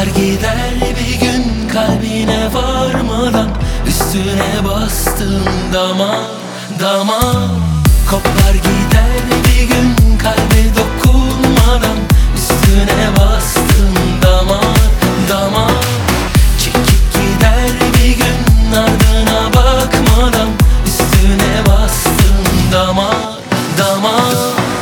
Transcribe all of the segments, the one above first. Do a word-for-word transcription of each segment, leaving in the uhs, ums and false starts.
Kopar gider bir gün kalbine varmadan, üstüne bastığım damar damar. Kopar gider bir gün kalbe dokunmadan, üstüne bastığım damar damar. Çekip gider bir gün ardına bakmadan, üstüne bastığım damar damar.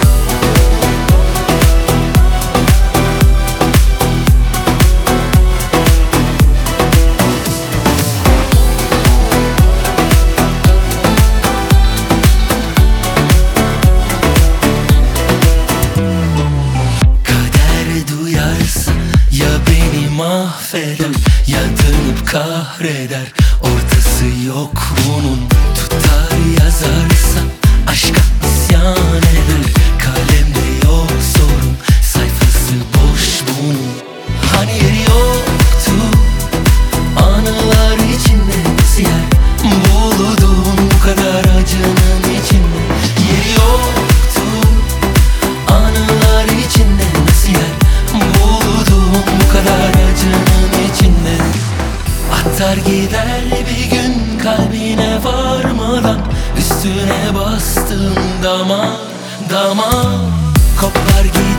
Ya beni mahveder ya dönüp kahreder, ortası yok bunun. Tutar yazarsa aşka isyan eder, kalemde yok sorun, sayfası boş bunun. Hani yeri yoktu anılar içinde, nasıl yer buldun bu kadar acının içinde? Yeri yoktu anılar içinde, nasıl yer buldum bu kadar acının içinde? Atar gider bir gün kalbine varmadan, üstüne bastığım damar damar. Kopar gider